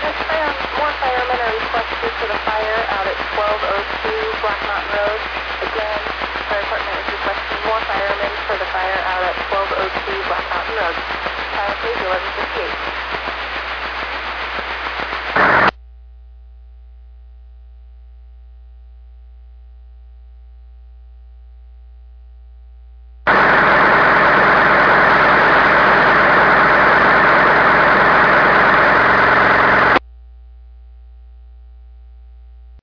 More firemen are requested for the fire out at 1202 Black Mountain Road. Again, fire department is requesting more firemen for the fire out at 1202 Black Mountain Road. Time please 11:58.